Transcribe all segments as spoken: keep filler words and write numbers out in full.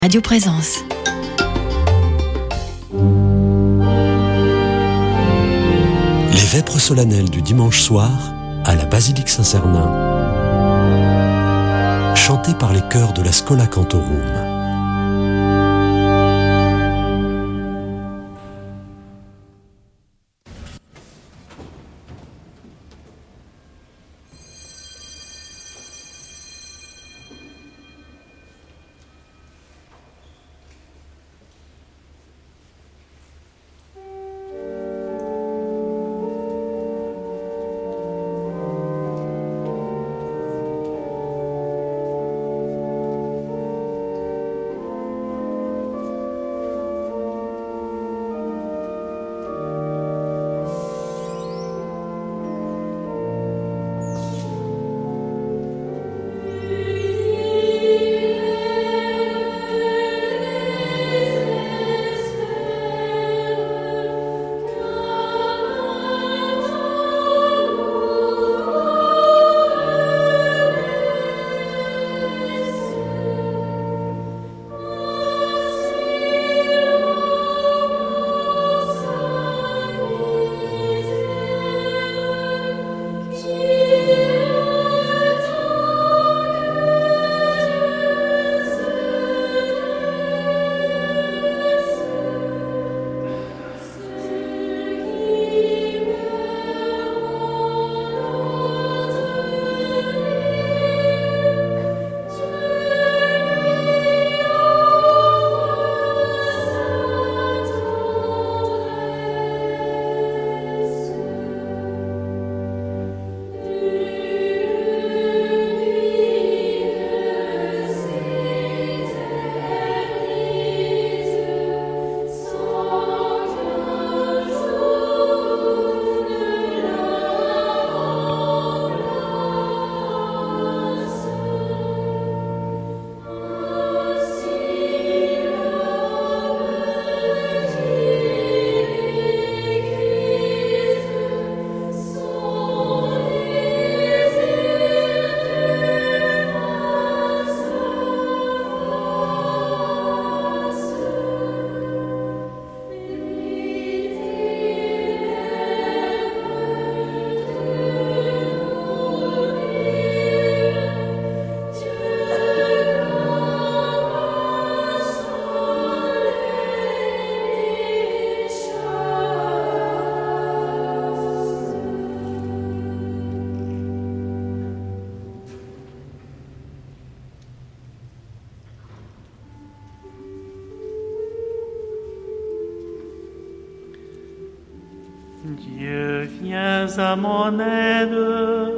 Radio Présence. Les vêpres solennelles du dimanche soir à la basilique Saint-Cernin, chantées par les chœurs de la Schola Cantorum. Dieu, viens à mon aide.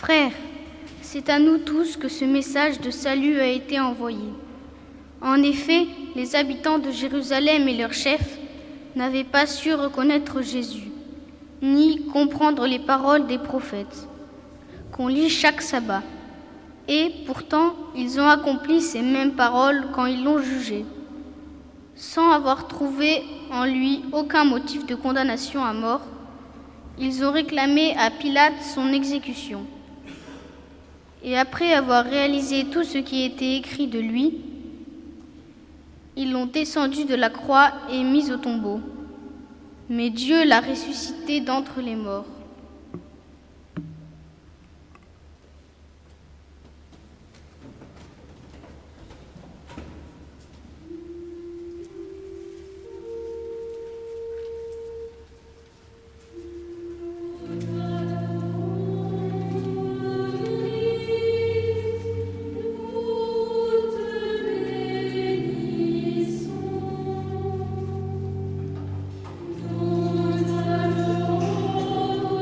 Frères, c'est à nous tous que ce message de salut a été envoyé. En effet, les habitants de Jérusalem et leurs chefs n'avaient pas su reconnaître Jésus, ni comprendre les paroles des prophètes, qu'on lit chaque sabbat. Et pourtant, ils ont accompli ces mêmes paroles quand ils l'ont jugé, sans avoir trouvé en lui aucun motif de condamnation à mort. Ils ont réclamé à Pilate son exécution. Et après avoir réalisé tout ce qui était écrit de lui, ils l'ont descendu de la croix et mis au tombeau. Mais Dieu l'a ressuscité d'entre les morts. Nous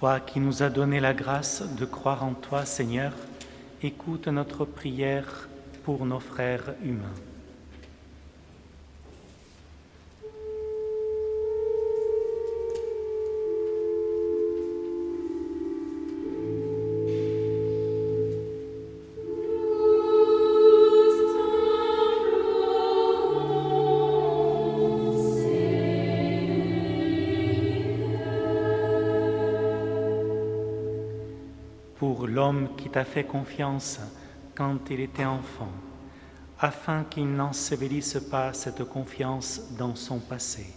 Toi qui nous as donné la grâce de croire en toi, Seigneur, écoute notre prière pour nos frères humains. Pour l'homme qui t'a fait confiance quand il était enfant, afin qu'il n'ensevelisse pas cette confiance dans son passé.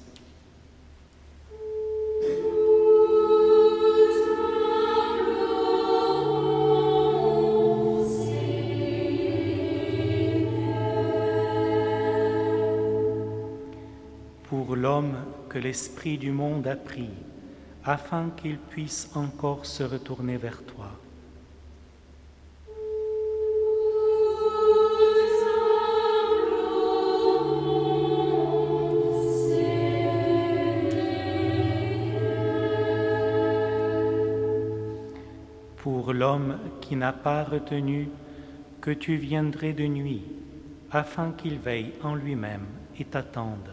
Pour l'homme que l'esprit du monde a pris, afin qu'il puisse encore se retourner vers toi. Pour l'homme qui n'a pas retenu que tu viendrais de nuit, afin qu'il veille en lui-même et t'attende.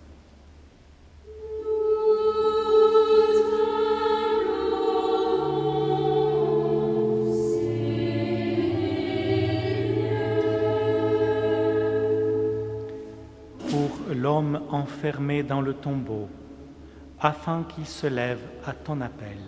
Pour l'homme enfermé dans le tombeau, afin qu'il se lève à ton appel.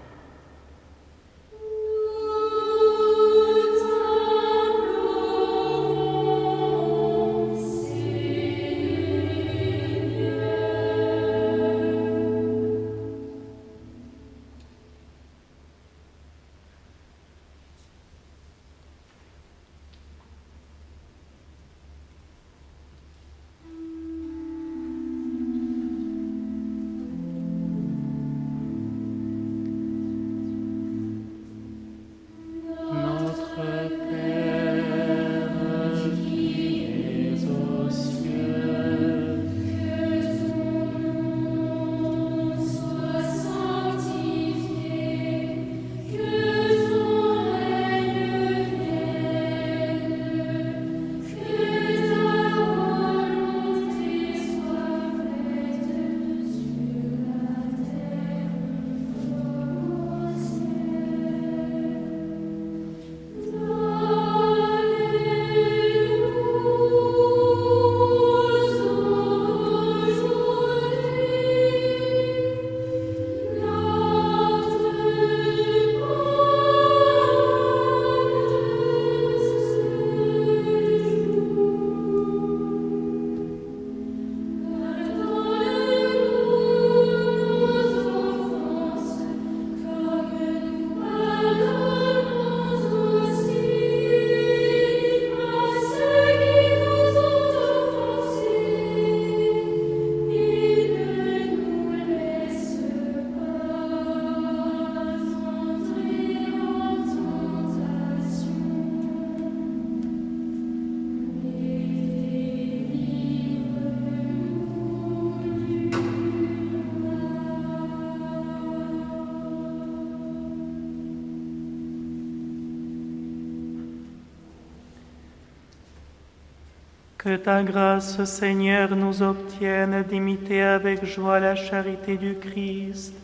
Que ta grâce, Seigneur, nous obtienne d'imiter avec joie la charité du Christ,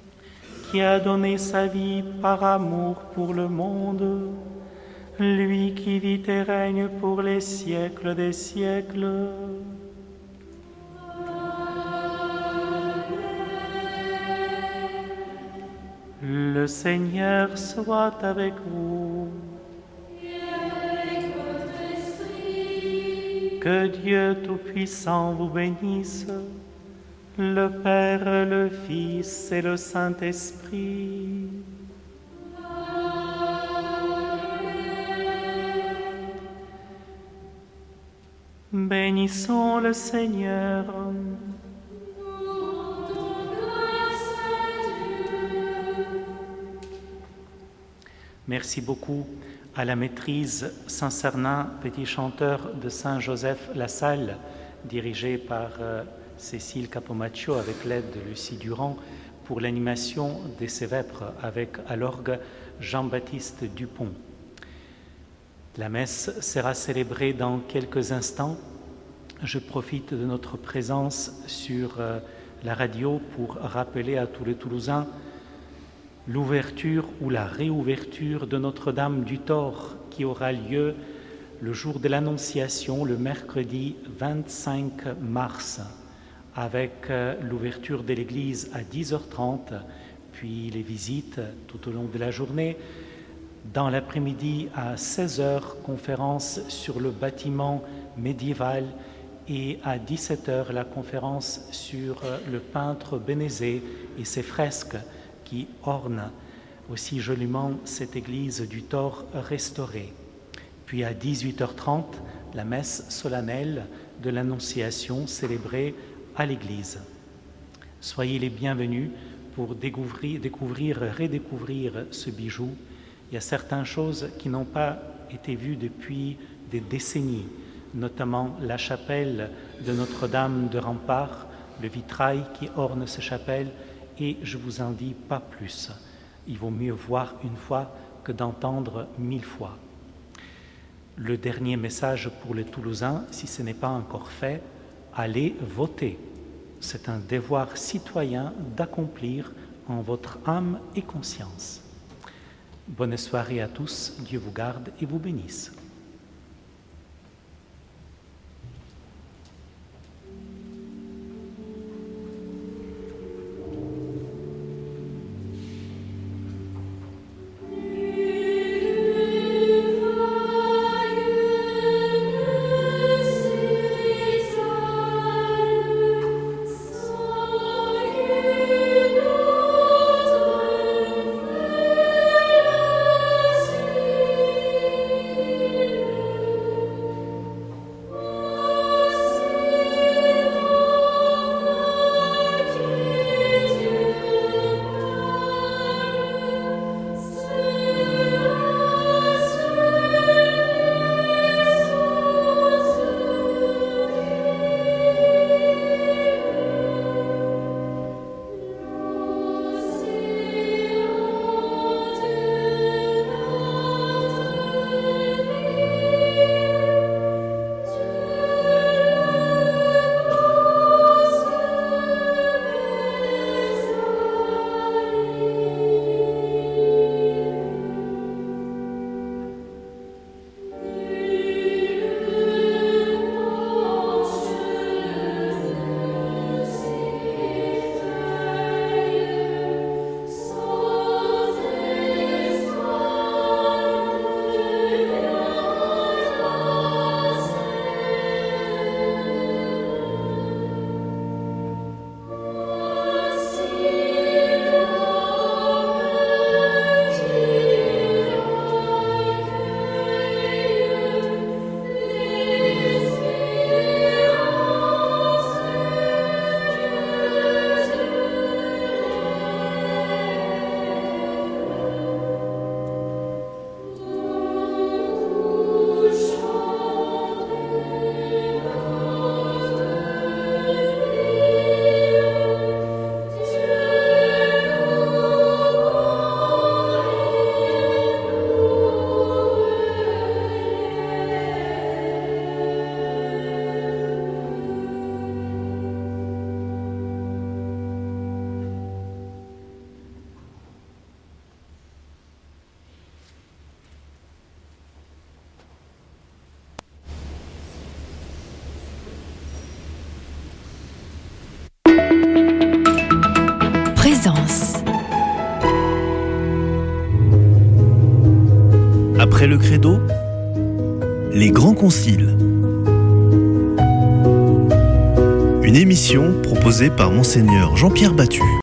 qui a donné sa vie par amour pour le monde, lui qui vit et règne pour les siècles des siècles. Le Seigneur soit avec vous. Que Dieu Tout-Puissant vous bénisse, le Père, le Fils et le Saint-Esprit. Bénissons le Seigneur. Merci beaucoup à la maîtrise Saint-Cernin, petit chanteur de Saint-Joseph-la-Salle, dirigé par euh, Cécile Capomaccio avec l'aide de Lucie Durand, pour l'animation des Sévêpres avec à l'orgue Jean-Baptiste Dupont. La messe sera célébrée dans quelques instants. Je profite de notre présence sur la radio pour rappeler à tous les Toulousains l'ouverture ou la réouverture de Notre-Dame du Thor qui aura lieu le jour de l'Annonciation, le mercredi vingt-cinq mars, avec l'ouverture de l'église à dix heures trente, puis les visites tout au long de la journée. Dans l'après-midi à seize heures, conférence sur le bâtiment médiéval et à dix-sept heures, la conférence sur le peintre Bénézet et ses fresques qui ornent aussi joliment cette église du Thor restaurée. Puis à dix-huit heures trente, la messe solennelle de l'Annonciation célébrée à l'église. Soyez les bienvenus pour découvrir, découvrir, redécouvrir ce bijou. Il y a certaines choses qui n'ont pas été vues depuis des décennies, notamment la chapelle de Notre-Dame de Rempart, le vitrail qui orne cette chapelle, et je ne vous en dis pas plus. Il vaut mieux voir une fois que d'entendre mille fois. Le dernier message pour les Toulousains, si ce n'est pas encore fait, allez voter. C'est un devoir citoyen d'accomplir en votre âme et conscience. Bonne soirée à tous, Dieu vous garde et vous bénisse. Après le credo, les grands conciles. Une émission proposée par Monseigneur Jean-Pierre Battu.